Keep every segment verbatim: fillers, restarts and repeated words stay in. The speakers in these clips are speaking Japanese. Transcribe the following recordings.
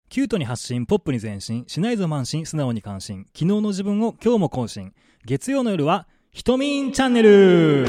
キュートに発信、ポップに前進、しないぞ慢心、素直に感心、昨日の自分を今日も更新。月曜の夜はひとみんチャンネル。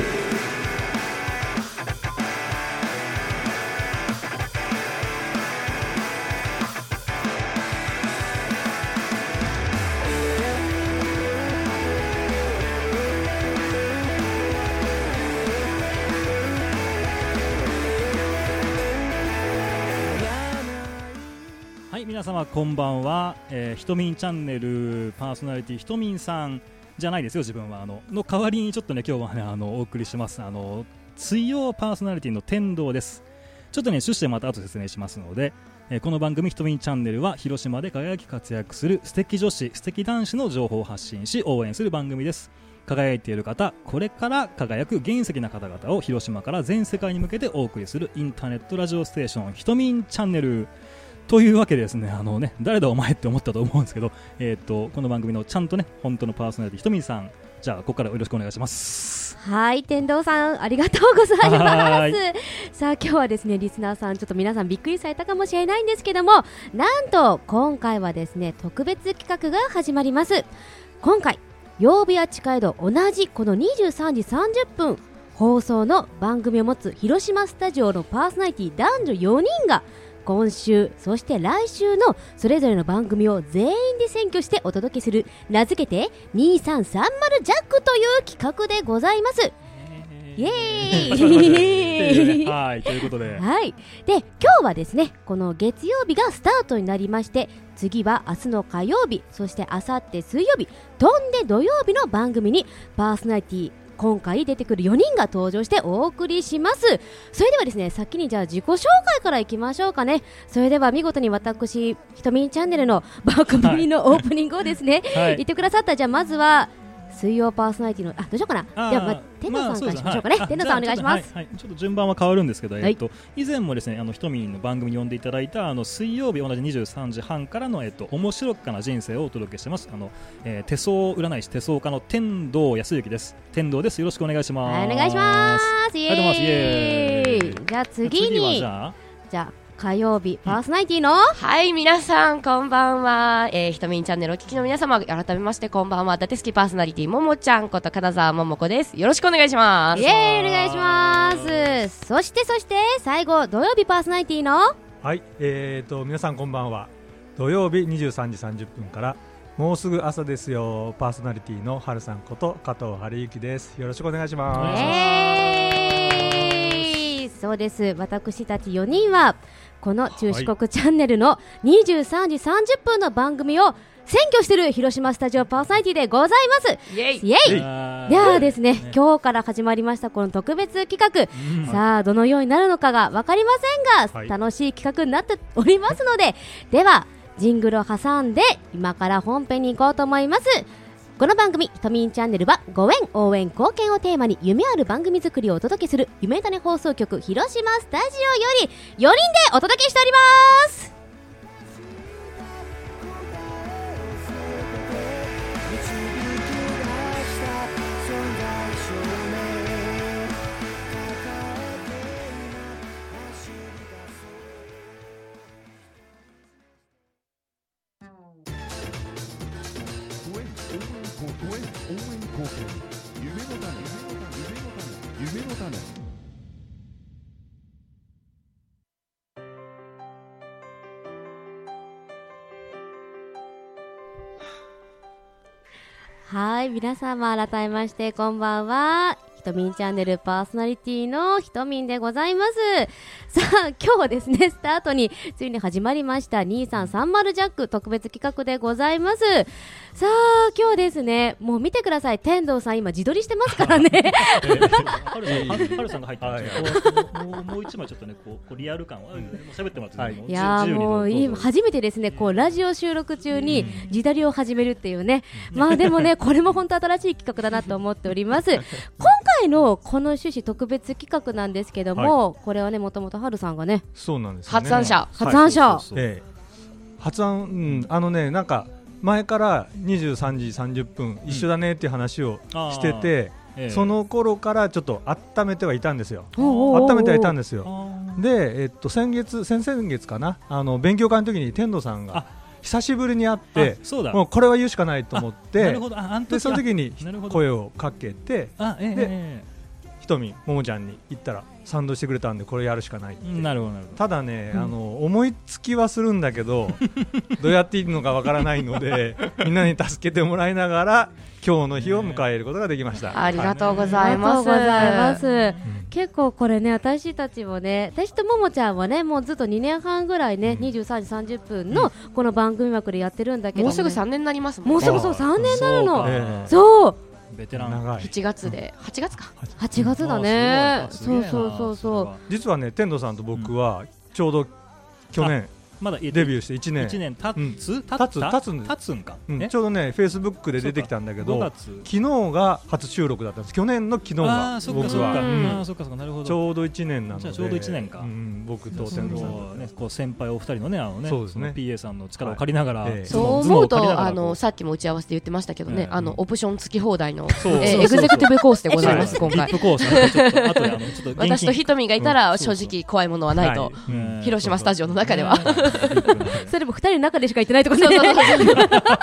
皆様こんばんは、えー、ひとみんチャンネルパーソナリティひとみんさんじゃないですよ。自分はあのの代わりにちょっとね今日はねあのお送りします。あの水曜パーソナリティの天童です。ちょっとね趣旨でまた後説明しますので、えー、この番組ひとみんチャンネルは広島で輝き活躍する素敵女子素敵男子の情報を発信し応援する番組です。輝いている方、これから輝く原石な方々を広島から全世界に向けてお送りするインターネットラジオステーションひとみんチャンネルというわけでですね、あのね、誰だお前って思ったと思うんですけど、えー、とこの番組のちゃんとね本当のパーソナリティひとみんさん、じゃあここからよろしくお願いします。 はい、天童さんありがとうございますさあ今日はですねリスナーさんちょっと皆さんびっくりされたかもしれないんですけども、なんと今回はですね特別企画が始まります。今回曜日は近いと同じこのにじゅうさんじさんじゅっぷん放送の番組を持つ広島スタジオのパーソナリティ男女よにんが今週そして来週のそれぞれの番組を全員で選挙してお届けする、名付けてにさんさんまるジャックという企画でございます。イエーイはいということで、 はい、で今日はですねこの月曜日がスタートになりまして、次は明日の火曜日、そして明後日水曜日、飛んで土曜日の番組にパーソナリティ今回出てくるよにんが登場してお送りします。それではですね先にじゃあ自己紹介からいきましょうかね。それでは見事に私ひとみんチャンネルの番組のオープニングをですね、はい、言ってくださった。じゃあまずは水曜パーソナリティのあどうしようかな。では、まあ、天童さんからしましょうかね。天童さんお願いします。 はいはい、ちょっと順番は変わるんですけど、はい、えっと以前もですねあのひとみんの番組に呼んでいただいたあの水曜日同じにじゅうさんじはんからのえっと面白かな人生をお届けしてます。あの、えー、手相占い師手相家の天童康之です。天童です。よろしくお願いします。 はい、お願いします。イエーイ。 はい、イエーイ。 じゃあ次に次はじゃあじゃあ火曜日パーソナリティの、 うん、はい皆さんこんばんは、えー、ひとみんチャンネルお聞きの皆様改めましてこんばんは。だてすきパーソナリティももちゃんこと金沢ももこです。よろしくお願いします。 イエーイお願いします。そしてそして最後土曜日パーソナリティのはい、えーと皆さんこんばんは。土曜日にじゅうさんじさんじゅっぷんからもうすぐ朝ですよパーソナリティのはるさんこと加藤晴之です。よろしくお願いします。 イエーイ。そうです、私たちよにんはこの中四国チャンネルのにじゅうさんじさんじゅっぷんの番組を選挙している広島スタジオパーソナリティでございます。 イエイイエイ。ではですね、ね今日から始まりましたこの特別企画、うん、さあどのようになるのかが分かりませんが、はい、楽しい企画になっておりますのでではジングルを挟んで今から本編に行こうと思います。この番組ひとみんチャンネルはご縁応援貢献をテーマに夢ある番組作りをお届けする夢種放送局広島スタジオよりよにんでお届けしております。はい、皆様改めましてこんばんは。ひとみんチャンネルパーソナリティのひとみんでございます。さあ今日はですねスタートについに始まりましたにさんさんまるジャック特別企画でございます。さあ今日ですねもう見てください、天童さん今自撮りしてますからねはるさんが入ってます、もうもう一枚ちょっとねこうこうリアル感を喋ってもらって、 いやもう今初めてですねこうラジオ収録中に自撮りを始めるっていうね、まあでもねこれも本当新しい企画だなと思っております今回のこの趣旨特別企画なんですけども、はい、これはねもともとはるさんがねそうなんです、ね、 発案者発案者、はいええ、発案、うん、あのねなんか前からにじゅうさんじさんじゅっぷん一緒だねっていう話をしてて、 ええ、 その頃からちょっと温めてはいたんですよ。 おうおうおう温めてはいたんですよ。 あで、えっと、先月先々月かな、あの勉強会の時に天童さんがあ久しぶりに会っーて、 あそうだもうこれは言うしかないと思っなてる、ほどああの時でその時になるほど声をかけて、 あええでえひとみももちゃんに言ったら賛同してくれたんで、これやるしかないって。 えなるほどなるほどただね、 うんあの思いつきはするんだけどどうやっていいのかわからないのでみんなに助けてもらいながら今日の日を迎えることができました。 ありがとうごあざいます。 りがとうございます。 うん結構これね、私たちもね、私とももちゃんはね、もうずっとにねんはんぐらいね、 うんにじゅうさんじさんじゅっぷんのこの番組枠でやってるんだけど、ね、 もうすぐさんねんになりますもんね。 もうすぐそうさんねんになるの。 そうかええそう、 ベテラン長い。 しちがつではちがつか。 はちがつだね。 あすごいそうそうそうそう。 実はね天童さんと僕はちょうど去年まだデデビューしていちねん、 いちねん経つ経経つ経つんです経つんかうんえちょうどねフェイスブックで出てきたんだけど、 ごがつ昨日が初収録だったんです。去年の昨日あがあそっか僕は、 そっかあうんーそっかそっかなるほどちょうどいちねんなので、 じゃあちょうどいちねんかうん、僕とそ天童さんのねこう先輩お二人のねあのねそうですねの ピーエー さんの力を借りながら、 はいええそう頭脳思うと頭脳を借りながらあのこうさっきも打ち合わせで言ってましたけどね、 ええあのオプション付き放題の、 そうえーそうそうそうエグゼクティブコースでございます今回リップ。コースねちょっと後であのちょっと現金私とひとみがいたらうん正直怖いものはないと、 はいうん広島スタジオの中では。 それもふたりの中でしか言ってないとかね。 そうそうそう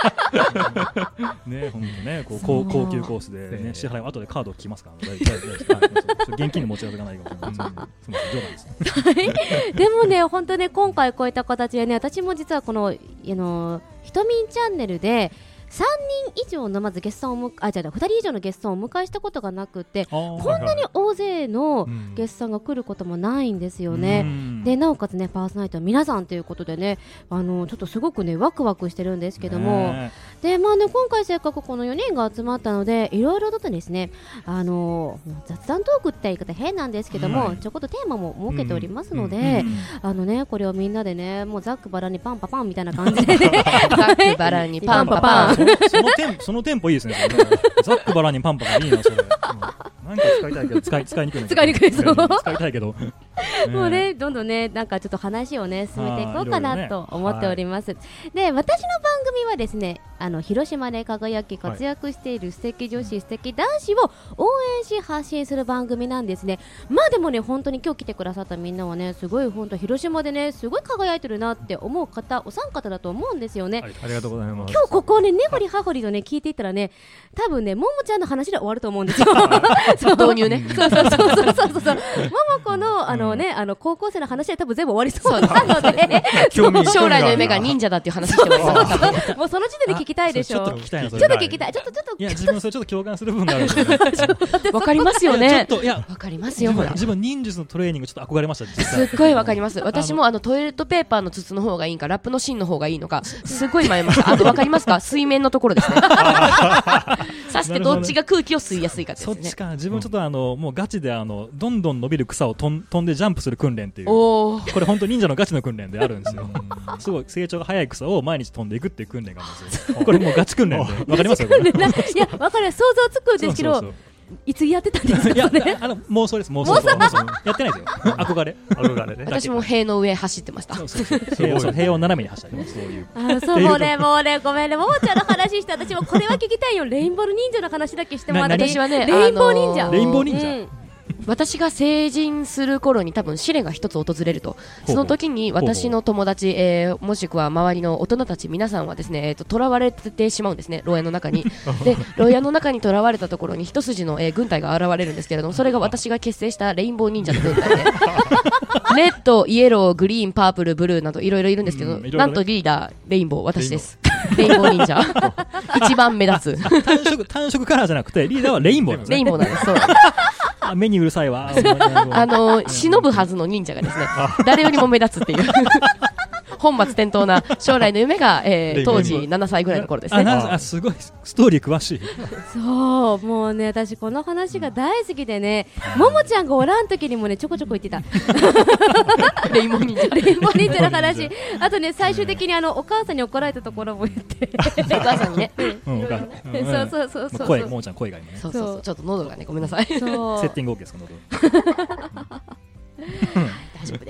ね本当ねこう高高級コースでええね支払いは後でカードを聞きますから大丈夫ですはいそう現金に持ち合わせがないかもしれないすみません冗談ですでもね、本当ね、今回こういった形でね、私も実はこの、あの、ひとみんチャンネルで、さんにん以上のまずゲストさんをむあ、じゃあふたり以上のゲストさんをお迎えしたことがなくて、 ここんなに大勢のうんゲストさんが来ることもないんですよね。でなおかつねパーソナリティの皆さんということでね、あのちょっとすごくねワクワクしてるんですけども、でまあね今回せっかくこのよにんが集まったのでいろいろとですね、あの雑談トークって言い方変なんですけども、 はいちょこっとテーマも設けておりますので、あのねこれをみんなでねもうざっくばらんにパンパパンみたいな感じでねザックバランにパンパパン。 そのそのテンそのテンポいいですねそれねザックバラにパンパンいいなそれうんなんか使いたいけど使い使いにくいんだけど使いにくいそう使いたいけどもうね、どんどんね、なんかちょっと話をね、進めていこうかあーいろいろなねと思っております。で、私の番組はですね、あの広島で輝き活躍している素敵女子、素敵男子を応援し発信する番組なんですね。まあでもね、本当に今日来てくださったみんなはね、すごい本当広島でね、すごい輝いてるなって思う方、お三方だと思うんですよね。 はい、ありがとうございます。 今日ここをね、根掘り葉掘りとね、聞いていったらね、多分ね、ももちゃんの話で終わると思うんですよ。そう導入ね。 そうそうそうそうそうそうそう。ももこのあのね、あの高校生の話で多分全部終わりそうなので、 興味将来の夢が忍者だっていう話してますから多分もうその時点で聞きたいでしょ。 ちょっと聞きたいなそれちょっと聞きたい。ちょっとちょっといや自分それちょっと共感する部分があるんですよねわかりますよちょっね。 といやわかりますよほら。 自分自分忍術のトレーニングちょっと憧れました実す際っごいわかります。私もあのトイレットペーパーの筒の方がいいんか、ラップの芯の方がいいのか、すごい迷いました。あとわかりますか？水面のところですね。さしてどっちが空気を吸いやすいかですねそっち。か自分ちょっとあのもうガチであのどんどん伸びる草を飛ん飛んでジャンプする訓練っていうおお。 これ本当忍者のガチの訓練であるんですよすごい成長が早い草を毎日飛んでいくっていう訓練があるんですよこれもうガチ訓練でわかりますよこれいやわかる想像つくんですけどそうそう、 いつやってたんですそういやかそれ。 あの妄想です妄想妄想やってないですよ憧れ憧れね。 私も塀の上走ってました。 そうそうそう平をそう平を斜めに走ったりねそういうあのそうもうねもうねごめんねももちゃんの話して私もこれは聞きたいよ。レインボー忍者の話だけしてもらっていい。 私はね、 レインボー忍者。 あのレインボー忍者うん私が成人する頃に多分試練が一つ訪れると、その時に私の友達、えーもしくは周りの大人たち皆さんはですね、えーと囚われてしまうんですね、牢屋の中に。で牢屋の中に囚われたところに一筋の、えー軍隊が現れるんですけれども、それが私が結成したレインボー忍者の軍隊でレッド、イエロー、グリーン、パープル、ブルーなどいろいろいるんですけど、 うんいろいろねなんとリーダーレインボー私ですレインボー忍者一番目立つ単色単色カラーじゃなくてリーダーはレインボーなんですねレインボーなんです。そうあ目にうるさいわあの忍ぶはずの忍者がですね、誰よりも目立つっていう本末転倒な将来の夢が、えー、当時ななさいぐらいの頃ですね。 あなんあすごいストーリー詳しいそうもうね私この話が大好きでね、ももちゃんがおらん時にもねちょこちょこ言ってたレインボー忍者レインボー忍者の話。あとね最終的にあのお母さんに怒られたところも言ってお母さんにね、 うんわかるうんそうそうそうそう声ももちゃん声が今ねそうそうそう、ちょっと喉がねごめんなさい。 そうセッティング OK ですか喉大丈夫です。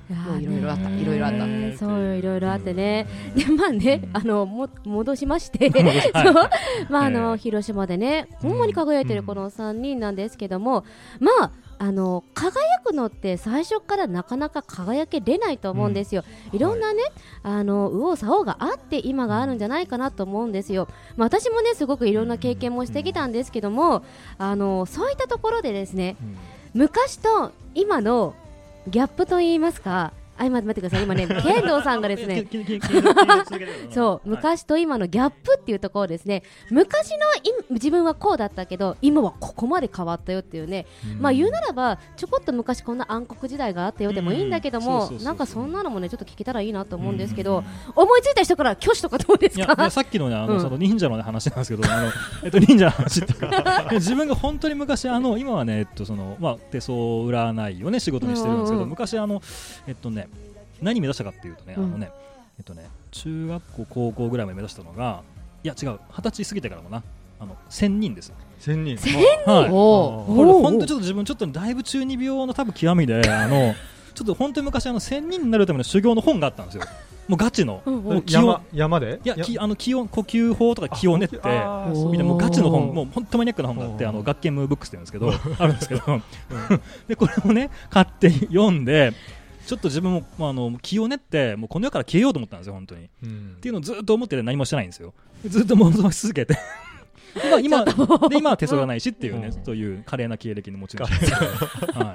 もういろいろあったいろいろあったそういろいろあってね、でまあね、あのも戻しましてそうまああの、広島でねほんまに輝いてるこのさんにんなんですけども、まああの輝くのって最初からなかなか輝けれないと思うんですよ、うん、いろんなね、はい、あの右往左往があって今があるんじゃないかなと思うんですよ、まあ、私もねすごくいろんな経験もしてきたんですけども、あのそういったところでですね、うん、昔と今のギャップと言いますか、あ、今待ってください、今ね剣道さんがですねそう昔と今のギャップっていうところですね、昔の自分はこうだったけど今はここまで変わったよっていうね、うん、まあ言うならばちょこっと昔こんな暗黒時代があったよでもいいんだけども、なんかそんなのもねちょっと聞けたらいいなと思うんですけど、うん、思いついた人から挙手とかどうですか？ いやいやさっきのねあの、うん、その忍者の、ね、話なんですけどあの、えっと、忍者の話っていうか自分が本当に昔あの今はね、えっとそのまあ、手相占いをね仕事にしてるんですけど、うんうんうん、昔あのえっとね何目指したかっていうとね、うん、あのねえっとね中学校高校ぐらいまで目指したのが、いや違う二十歳過ぎてからもな、あの千人です。 千人。 千人。はい。 これ本当ちょっと自分ちょっとだいぶ中二病の多分極みであのちょっと本当に昔あの千人になるための修行の本があったんですよ。もうガチの、 うんうん、山, 山でいやきあの気温呼吸法とか気を練ってみんなもうガチの本、もう本当マニアックな本があって、あの学研ムーブックスって言うんですけどあるんですけどでこれをね買って読んでちょっと自分も、まあ、あの気を練ってもうこの世から消えようと思ったんですよ本当に、うん、っていうのをずっと思ってて何もしてないんですよ。ずっと妄想し続けて今, 今, で今は手相がないしっていうね、そういう華麗な経歴の持ち主はい、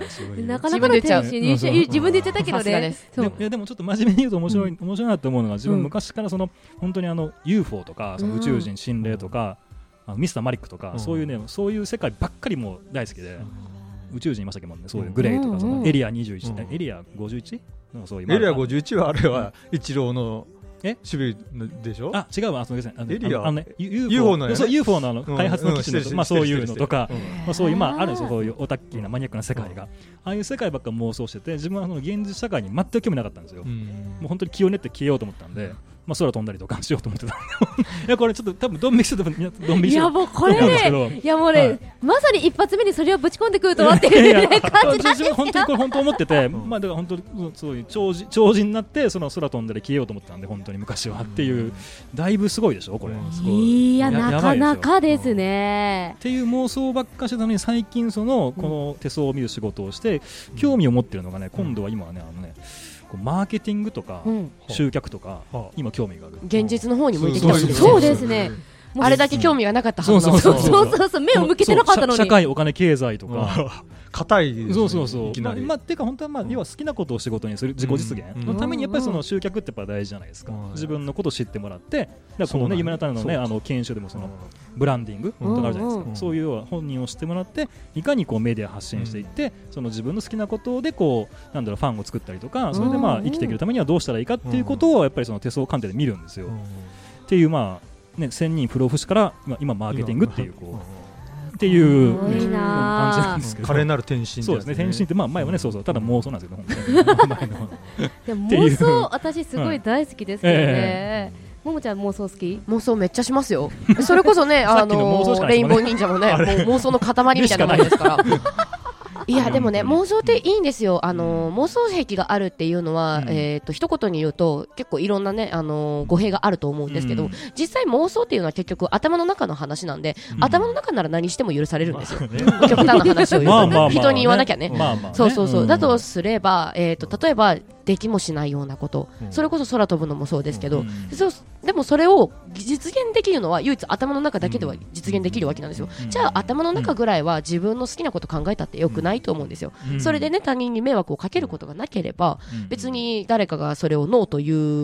すごいなかなかの天使に自分で言ってたけどね。 でいやでもちょっと真面目に言うと面白い、うん、面白いなと思うのが、自分昔からその本当にあの ユーフォー とかその宇宙人心霊とか、うん、あのミスターマリックとか、うん、そういうねそういう世界ばっかりもう大好きで、うん、宇宙人いましたけどね、そういうグレイとかそのエリアにじゅういち、うん、エリア ごじゅういち？そういうエリアごじゅういちはあれは一郎のえ守備でしょ？ あ、違うわ、あ、そうですね。 エリア、 あのね、ユーフォー のね、そう ユーフォー のあの開発の基地のまあそういうのとか、まあそういうまああるんですよ、そういうオタッキーなマニアックな世界が、ああいう世界ばっか妄想してて、自分はその現実社会に全く興味なかったんですよ。もう本当に気を練って消えようと思ったんで。まあ、空飛んだりとかしようと思ってたんでいやこれちょっと多分ドン引きしてドン引きいやもうこれねいやもうね、はい、まさに一発目にそれをぶち込んでくるとはっていう、ね、感じなんですよ。 本当にこれ本当思ってて、まあだから本当にそういう長寿長寿になってその空飛んだり消えようと思ってたんで本当に昔はっていう、だいぶすごいでしょこれ。すごいいやなかなかですねっていう妄想ばっかしてたのに、最近そのこの手相を見る仕事をして興味を持ってるのがね、今度は今はねあのねマーケティングとか集客とか、うん、今興味がある。 現実の方に向いてきた。 そうですね。あれだけ興味がなかったはずなの。 そうそうそうそう、目を向けてなかったのに。 社会お金経済とか硬いですね。 そうそうそう。いきなり。まあてか本当はまあ要は好きなことを仕事にする自己実現のためにやっぱりその集客ってやっぱ大事じゃないですか。自分のことを知ってもらって、だからこのね夢の種のねあの研修でもそのブランディングとかあるじゃないですか。そういう本人を知ってもらっていかにこうメディア発信していって、その自分の好きなことでこうなんだろうファンを作ったりとか、それでまあ生きていけるためにはどうしたらいいかっていうことをやっぱりその手相鑑定で見るんですよ。っていうまあね、千人不老不死から今、今マーケティングっていうこうっていう、ね、感じなんですけど、 華麗なる転身、ね、 そうですね、転身ってまあ前はねそうそうただ妄想なんですけど、本当にでも妄想私すごい大好きですけどね。えーももちゃん妄想好き？ 妄想めっちゃしますよ。それこそねあのー、レインボー忍者もねもう妄想の塊みたいなものですから。いやでもね妄想っていいんですよ。あの妄想癖があるっていうのは、うん、えっと一言に言うと結構いろんなねあの語弊があると思うんですけど、うん、実際妄想っていうのは結局頭の中の話なんで、うん、頭の中なら何しても許されるんですよ。極端な話を言うと、まあまあまあね、人に言わなきゃね。まあまあねそうそうそう、うん、だとすればえっと例えばできもしないようなこと、うん、それこそ空飛ぶのもそうですけど、うん、そうでもそれを実現できるのは唯一頭の中だけでは実現できるわけなんですよ。うん、じゃあ頭の中ぐらいは自分の好きなこと考えたってよくないと思うんですよ。うん、それでね他人に迷惑をかけることがなければ、うん、別に誰かがそれをノーという、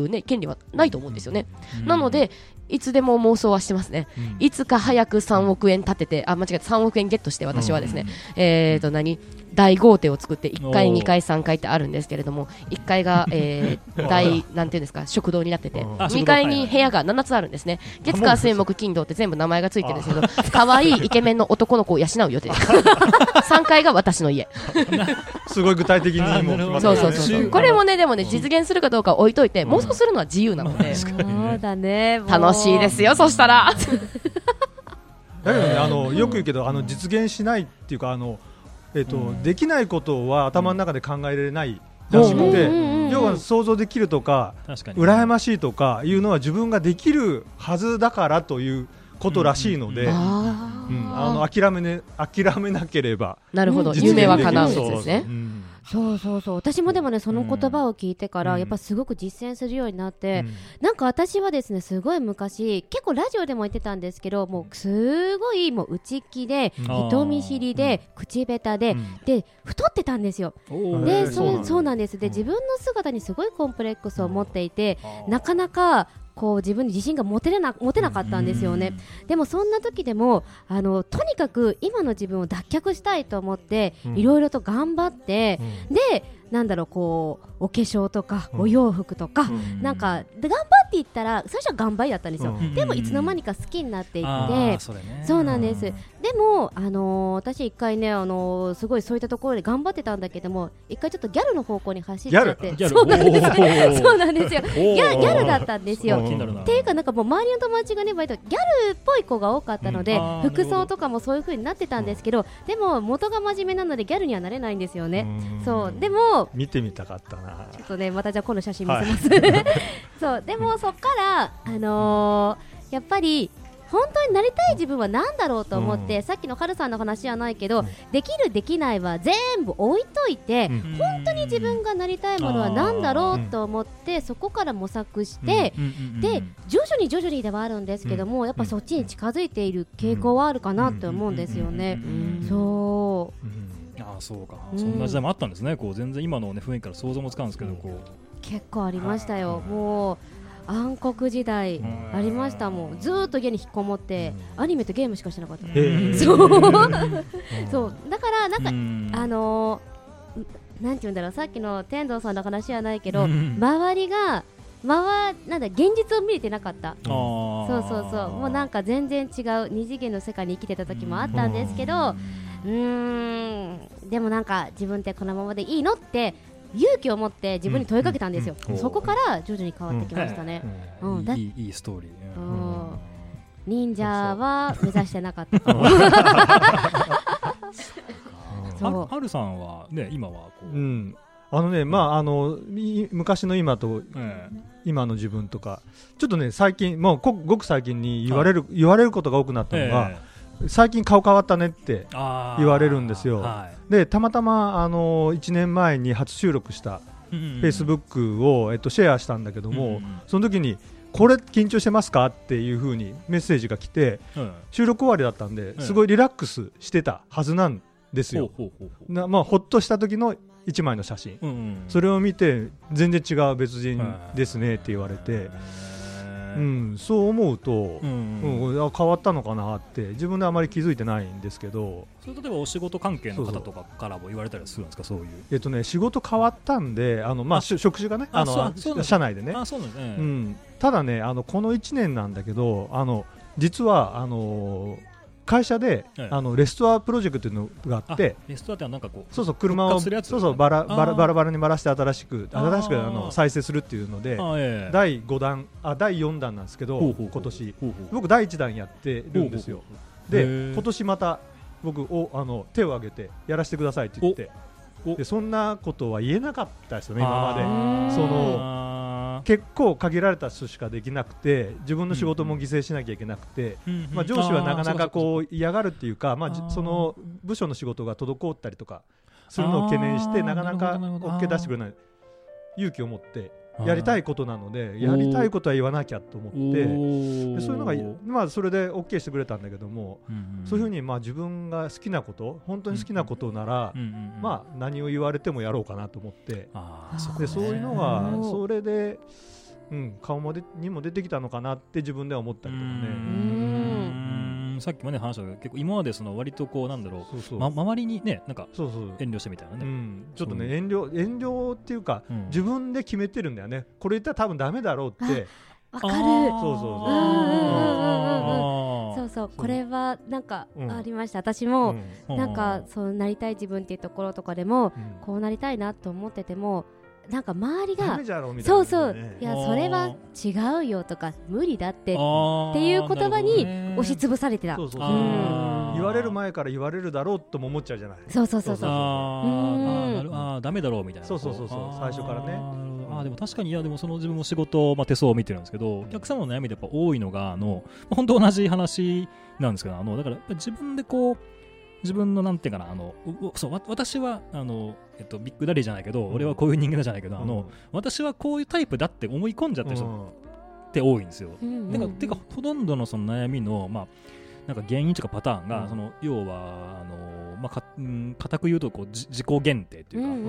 ね、権利はないと思うんですよね。うん、なのでいつでも妄想はしてますね。うん、いつか早くさんおくえん立ててあ間違えたさんおくえんゲットして私はですね、うん、えーと何大豪邸を作っていっかいにかいさんかいってあるんですけれども、いっかいが、えー、大なんていうんですか食堂になってて、にかいに部屋がななつあるんですね。月火水木金土って全部名前がついてるんですけど、可愛いイケメンの男の子を養う予定です。さんかいが私の家。 すごい具体的にもそうそうそうそうこれもねでもね実現するかどうか置いといて、妄想するのは自由なので、 そうだね楽しいですよ。そしたらだけどねあのよく言うけどあの実現しないっていうかあのえーとうん、できないことは頭の中で考えられないらしくて、 うんうんうん要は想像できるとか確かに羨ましいとかいうのは自分ができるはずだからということらしいので、 うんうんあうんあの諦めね諦めなければなるほど、 実現できる夢は叶うやつですね。 そううんそうそうそう、私もでもねその言葉を聞いてから、 うんやっぱすごく実践するようになって、 うんなんか私はですねすごい昔結構ラジオでも言ってたんですけど、もうすごいもう内気で、 うん人見知りで、口下手で、 うんで太ってたんですよ。 おーで、 へーそうそうなんでです。で、 うん自分の姿にすごいコンプレックスを持っていて、 あーなかなかこう自分に自信が持てれな持てなかったんですよね。でもそんな時でもあのとにかく今の自分を脱却したいと思って、 うんいろいろと頑張って、 うんでなんだろうこうお化粧とか、 うんお洋服とか、 うんなんかで頑張っていったら最初は頑張りだったんですよ。 うんでもいつの間にか好きになっていって、 あーそれねそうなんです。でも、あのー私一回ね、あのーすごいそういったところで頑張ってたんだけども、一回ちょっとギャルの方向に走っちゃって、 ギャルそうなんですおーそうなんですよ。ギおーャギャルだったんですよ。 うん気になるなっていうかなんかもう周りの友達がね割とギャルっぽい子が多かったので、 うんあー服装とかもそういう風になってたんですけど、でも元が真面目なのでギャルにはなれないんですよね。 うんそうでも見てみたかったな。 ちょっとねまたじゃあ今度写真見せます、そうでもそっからあのーやっぱり本当になりたい自分は何だろうと思って、 うんさっきのハルさんの話じゃないけど、 うんできるできないは全部置いといて、 うん本当に自分がなりたいものは何だろうと思ってそこから模索して、で徐々に徐々にではあるんですけども、やっぱそっちに近づいている傾向はあるかなって思うんですよね。そうんああそうか、 うんそんな時代もあったんですね。こう全然今のね雰囲気から想像もつかんですけど、こうう結構ありましたよ。もう暗黒時代うんありましたもん。ずーっと家に引っこもってアニメとゲームしかしてなかった。 へーそううんそうだからなんか、 うんあのー、なんて言うんだろう、さっきの天童さんの話じゃないけど、 うん周りが周なんだ現実を見れてなかった。 あーそうそうそう、もうなんか全然違う二次元の世界に生きてた時もあったんですけど、うーんでもなんか自分ってこのままでいいのって勇気を持って自分に問いかけたんですよ。 うんそこから徐々に変わってきましたね。うんだいいいいストーリー。 ううんん忍者は目指してなかったかも。そうははるさんはね今はこう、 うんあのねまああのい昔の今とええ今の自分とかちょっとね最近もうごごく最近に言われる言われることが多くなったのが、 え最近顔変わったねってえあー言われるんですよはいでたまたまあのいちねんまえに初収録したうんうんうんフェイスブックを、えっと、シェアしたんだけども、 うんうんその時にこれ緊張してますかっていう風にメッセージが来てうん収録終わりだったんでえすごいリラックスしてたはずなんですよ、 ほうほうほうほうなまあ、ほっとした時のいちまいの写真うんうんそれを見て全然違う別人ですねって言われて、 えうえん、そう思うと、 うんうんうんあ変わったのかなって自分であまり気づいてないんですけど、 それ例えばお仕事関係の方とかからも言われたりするんですか、そういう。 えっとね、仕事変わったんであの、まあ、 あし職種がねああのそうそうなんです社内でね、 あそうなんですね、 うん、ただねあのこのいちねんなんだけどあの実はあの会社で、 ええあのレストアプロジェクトというのがあってレストランってはなんかこうそうそう車を復活するやつそうそうバラバラあーバラバラにバラして新しくあー新しくあの再生するっていうのであええだいごだんあだいよんだんなんですけどほうほうほう今年ほうほう僕だいいちだんやってるんですよほうほうほうへでー今年また僕おあの手を挙げてやらせてくださいって言っておおでそんなことは言えなかったですよね今まであーそのあ結構限られた人しかできなくて自分の仕事も犠牲しなきゃいけなくて、 ーうんうんまあ、上司はなかなかこうう嫌がるっていうか、まあ、じあーその部署の仕事が滞ったりとかするのを懸念してあーなかなかなるほどなるほど OK 出してくれない勇気を持ってやりたいことなのでやりたいことは言わなきゃと思ってでそういうのが、まあ、それで OK してくれたんだけどもそういうふうにまあ自分が好きなこと本当に好きなことなら、まあ、何を言われてもやろうかなと思ってあーそこねでそういうのがうんそれで、うん、顔もでにも出てきたのかなって自分では思ったりとかうね。 んさっきもね話したけど結構今までその割とこうなんだろそうそうう、ま、周りにねなんかそうそう遠慮してみたいなね、 うん、ちょっとねそう遠慮遠慮っていうか、 うん自分で決めてるんだよねこれ言ったら多分ダメだろうってわかる。 あーそうそうそううんうんうんうんあーそうそう、これはなんかうんありました。私も、 うんなんかそうなりたい自分っていうところとかでも、 うんこうなりたいなと思っててもなんか周りがダメじゃろみたいな、ね、 そうそういやそれは違うよとか無理だってっていう言葉に押しつぶされてた。 そうそうそう、うん、言われる前から言われるだろうとも思っちゃうじゃない。 そうそうそうそうああダメだろうみたいな。 そうそうそうそう最初からね。 あでも確かにいやでもその自分も仕事、まあ、手相を見てるんですけどお客様の悩みでやっぱ多いのがあの本当同じ話なんですけどあのだから自分でこう自分のなんていうかなあのそう私はあの、えっと、ビッグダディじゃないけど、うん、俺はこういう人間だじゃないけど、うん、あの私はこういうタイプだって思い込んじゃってる人って多いんですよ。うん、てか、てかほとんどのその悩みの、まあ、なんか原因とかパターンが、うん、その要はあの、まあかうん、固く言うとこう自己限定というか、うん、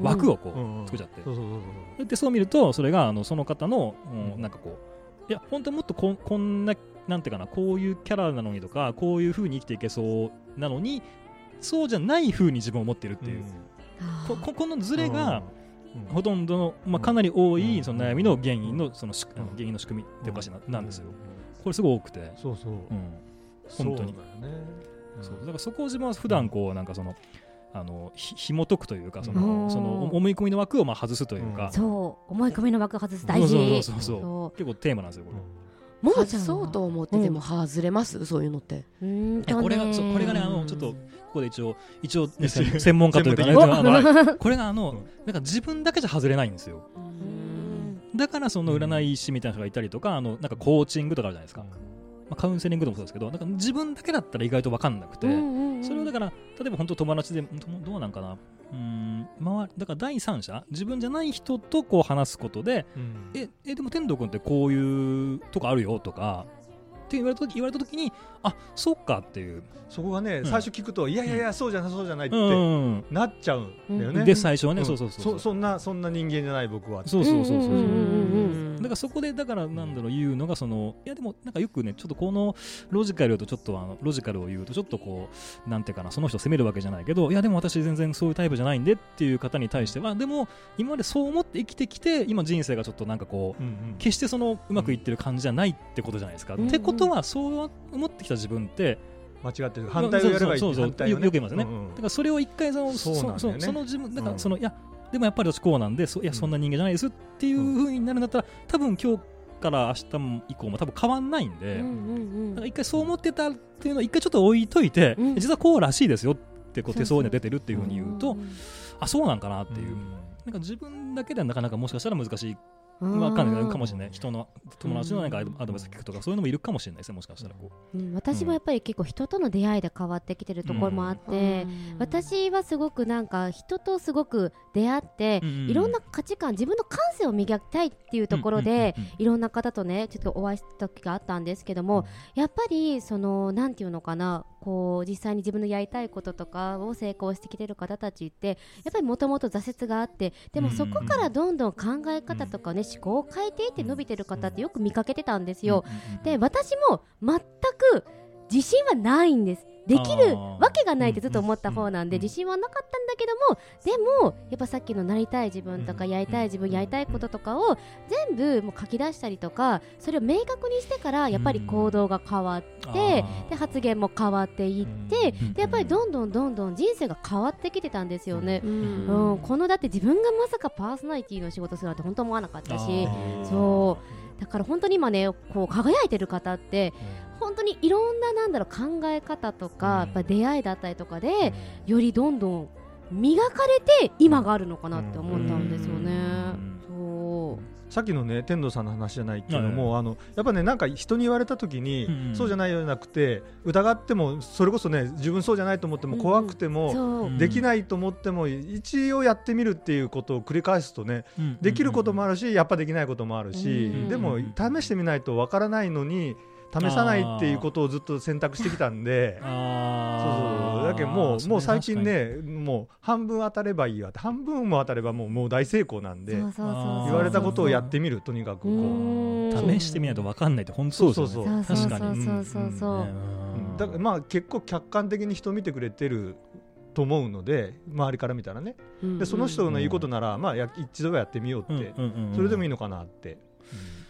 枠をこう作っちゃってでそう見るとそれがあのその方の、うん、なんかこういや本当はもっとここんななんていうかなこういうキャラなのにとかこういう風に生きていけそうなのにそうじゃない風に自分を持っているっていう、うん、こ, ここのズレがほとんどの、まあ、かなり多いその悩みの原因のその原因の仕組みっておかしななんですよ。これすごい多くてそうそう、うん、 本当にそうだよね、うん、そうだからそこを自分は普段こうなんかそのあのひ紐解くというかその、うん、その思い込みの枠をまあ外すというか、うん、 そう思い込みの枠を外す大事。 そうそうそうそう結構テーマなんですよこれ。 ももちゃんそうと思ってでも外れます、うん、そういうのって。 うーんこれがそうこれがねあのちょっとここで一応一応、ね、専門家というか、ね、あのこれがあのなんか自分だけじゃ外れないんですよ。だからその占い師みたいな人がいたりとかあのなんかコーチングとかあるじゃないですか。まあ、カウンセリングともそうですけどなんか自分だけだったら意外と分かんなくて、うんうんうん、それをだから例えば本当友達でどうなんかなうーんまあ、だから第三者自分じゃない人とこう話すことで、うん、ええでも天童君ってこういうとこあるよとかって言われた時言われた時にあそっかっていうそこがね、うん、最初聞くといやいやいやそうじゃないそうじゃないってなっちゃうんだよね、うん、 で最初はね、うん、そうそうそうそ, そんなそんな人間じゃない僕はそうそうそうそうだからそこでだからなんだろう言うのがそのいやでもなんかよくねちょっとこのロジカルとちょっとあのロジカルを言うとちょっとこうなんていうかなその人を責めるわけじゃないけどいやでも私全然そういうタイプじゃないんでっていう方に対してはでも今までそう思って生きてきて今人生がちょっとなんかこう、うんうん、決してそのうまくいってる感じじゃないってことじゃないですか、うんうん、ってことはそう思ってきた自分って間違ってる反対をやればいい、 そうそうそうそう、ね、よく言いますね、うんうん、だからそれを一回そのそうなんだよね、 その自分だからその、うん、いやでもやっぱり私こうなんでそいやそんな人間じゃないですっていう風になるんだったら多分今日から明日も以降も多分変わんないんで、うんうんうん、だから一回そう思ってたっていうのを一回ちょっと置いといて、うん、実はこうらしいですよってこう手相に出てるっていう風に言うと、うんうん、あそうなんかなっていう、うん、なんか自分だけではなかなかもしかしたら難しいわかんないかもしれない人の友達のなんかアドバイス聞くとかそういうのもいるかもしれないですねもしかしたらこう、 うん、私もやっぱり結構人との出会いで変わってきてるところもあって、うん、私はすごくなんか人とすごく出会って、うん、いろんな価値観自分の感性を磨きたいっていうところで、うんうんうんうん、いろんな方とねちょっとお会いした時があったんですけども、うん、やっぱりそのなんていうのかなこう実際に自分のやりたいこととかを成功してきてる方たちってやっぱりもともと挫折があってでもそこからどんどん考え方とかね思考を変えていって伸びてる方ってよく見かけてたんですよ。で私も全く自信はないんです。できるわけがないってずっと思った方なんで自信はなかったんだけどもでもやっぱさっきのなりたい自分とかやりたい自分やりたいこととかを全部もう書き出したりとかそれを明確にしてからやっぱり行動が変わってで発言も変わっていってでやっぱりどんどんどんどん人生が変わってきてたんですよね。うんうん、このだって自分がまさかパーソナリティの仕事するなんて本当思わなかったしそうだから本当に今ねこう輝いてる方って本当にいろんななんだろう考え方とかやっぱ出会いだったりとかでよりどんどん磨かれて今があるのかなって思ったんですよね。そうさっきのね天童さんの話じゃないけども、はいはい、あのやっぱねなんか人に言われた時に、うんうん、そうじゃないようなくて疑ってもそれこそね自分そうじゃないと思っても怖くても、うんうん、できないと思っても一応やってみるっていうことを繰り返すとね、うんうんうん、できることもあるしやっぱできないこともあるし、うんうんうん、でも試してみないとわからないのに試さないっていうことをずっと選択してきたんであそうそうだけどもう、もう最近ねもう半分当たればいいわって半分も当たればもう、もう大成功なんで言われたことをやってみるとにかくこう試してみないと分かんないって本当そうですよね。確かにだからまあ結構客観的に人見てくれてると思うので周りから見たらね、うんうん、でその人の言うことなら、まあ、や一度はやってみようって、うんうんうん、それでもいいのかなって、うん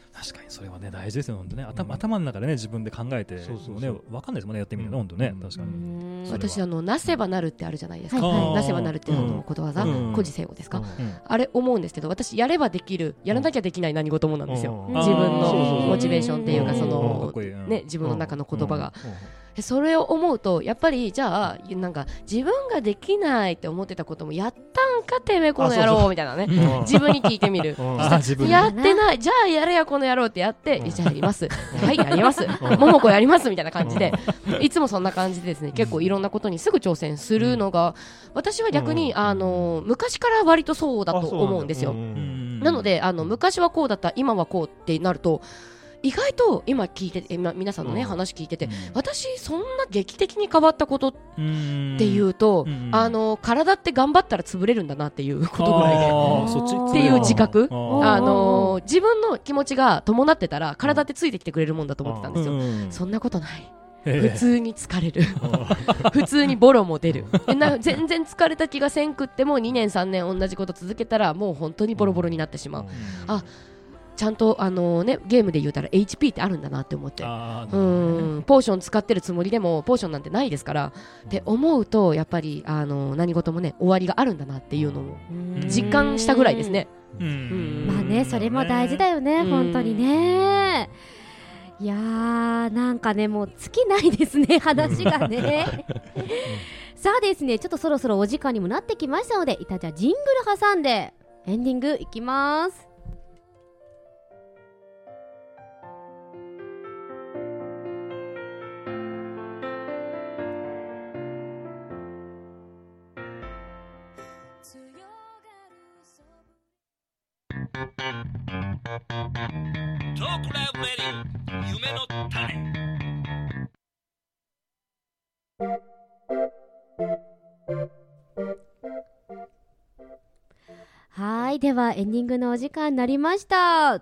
確かにそれはね大事ですよ本当ね。頭、うん、頭の中でね自分で考えてそうそうそうね分かんないですもんねやってみると、うん、本当ね、うん、確かに。 私あのなせばなるってあるじゃないですか、はい、なせばなるっていうのことわざ、うん、古事成語ですか、うん、あれ思うんですけど私やればできるやらなきゃできない何事もなんですよ、うん、自分のモチベーションっていうかその、ね、自分の中の言葉が、うん、それを思うとやっぱりじゃあなんか自分ができないって思ってたこともやったんかてめえこの野郎みたいなね自分に聞いてみるやってないじゃあやれやこの野郎ってやってじゃあやりますはいやります桃子やりますみたいな感じでいつもそんな感じでですね結構いろんなことにすぐ挑戦するのが私は逆にあの昔から割とそうだと思うんですよ。なのであの昔はこうだった今はこうってなると意外と今聞いて今皆さんのね、うん、話聞いてて、うん、私そんな劇的に変わったことっていうと、うん、あの体って頑張ったら潰れるんだなっていうことぐらいでっていう自覚あの自分の気持ちが伴ってたら体ってついてきてくれるもんだと思ってたんですよ、うん、そんなことない普通に疲れる普通にボロも出るな全然疲れた気がせんくってもにねんさんねん同じこと続けたらもう本当にボロボロになってしまう、うん、あちゃんとあの、ね、ゲームで言うたら エイチピー ってあるんだなって思ってうんポーション使ってるつもりでもポーションなんてないですから、うん、って思うとやっぱりあの何事もね終わりがあるんだなっていうのを実感したぐらいですね。 うんうんまあねそれも大事だよね本当にね。いやーなんかねもう尽きないですね話がねさあですねちょっとそろそろお時間にもなってきましたのでいたじゃジングル挟んでエンディングいきます。トークライブレディ夢の種。はいではエンディングのお時間になりました。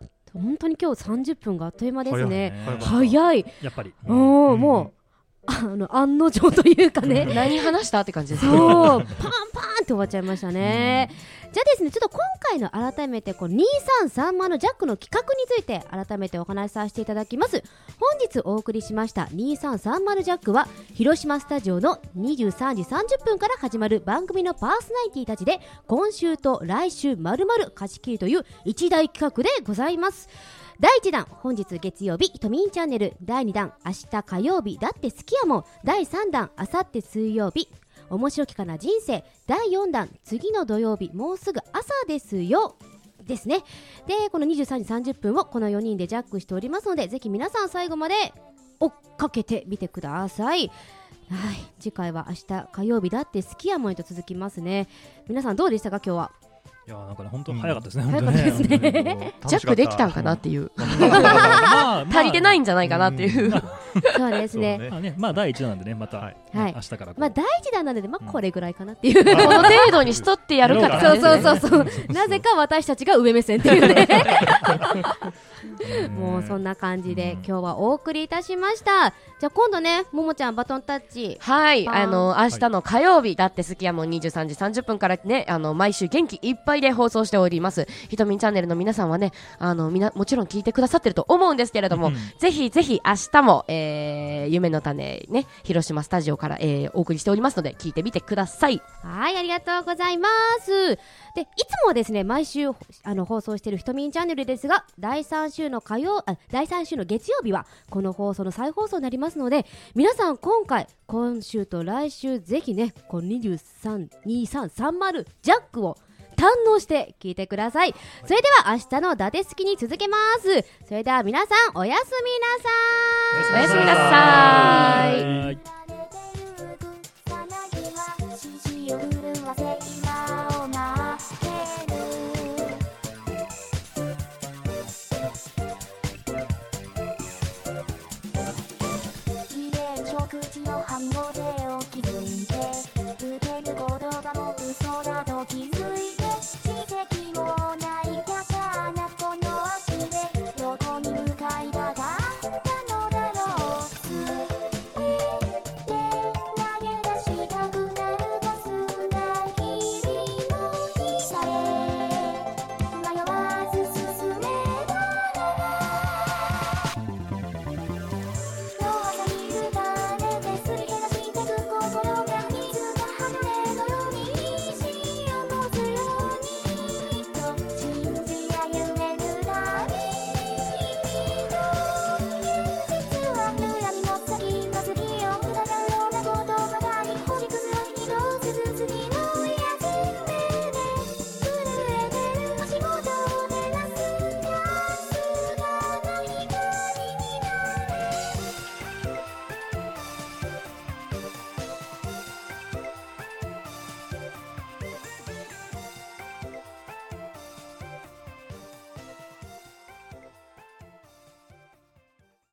本当に今日さんじゅっぷんがあっという間ですね。早い、早いやっぱり、 うん、おもうあの案の定というかね何話したって感じですね。 そうパンパンって終わっちゃいましたね、うん、じゃあですねちょっと今回の改めてこうにさんさんまるジャックの企画について改めてお話しさせていただきます。本日お送りしましたにさんさんまるジャックは広島スタジオのにじゅうさんじさんじゅっぷんから始まる番組のパーソナリティたちで今週と来週丸々貸し切りという一大企画でございます。だいいちだん本日月曜日ひとみんチャンネル、だいにだん明日火曜日だって好きやもん、だいさんだんあさって水曜日面白きかな人生、だいよんだん次の土曜日もうすぐ朝ですよですね。でこのにじゅうさんじさんじゅっぷんをこのよにんでジャックしておりますのでぜひ皆さん最後まで追っかけてみてください。はい、次回は明日火曜日だって好きやもんと続きますね。皆さんどうでしたか今日は。 いやなんかね本当早かったですね、 うん、早かったですねジャックできたんかなっていう、まあ、足りてないんじゃないかなっていう、うん、 そうですね。 まあねまあだいいちだんなんでねまた、はいね、明日からまあだいいちだんなんで、まあ、これぐらいかなっていう、うん、 この程度にしとってやるかって感じですね。そうそうそうそうなぜか私たちが上目線っていうねもうそんな感じで今日はお送りいたしました。じゃあ今度ねももちゃんバトンタッチはいあの明日の火曜日だって好きやもんにじゅうさんじさんじゅっぷんからねあの毎週元気いっぱいで放送しております。ひとみんチャンネルの皆さんはねあのみなもちろん聞いてくださってると思うんですけれどもぜひぜひ明日も、えー、夢の種ね広島スタジオから、えー、お送りしておりますので聞いてみてください。 はいありがとうございます。でいつもはですね毎週あの放送しているひとみんチャンネルですがだいさん週の火曜あだいさん週の月曜日はこの放送の再放送になりますので皆さん今回今週と来週ぜひねこのにじゅうさん、にさんさんまるジャックを堪能して聞いてください。それでは明日のだて好きに続けます。それでは皆さんおやすみなさい。 おやすみなさい。 口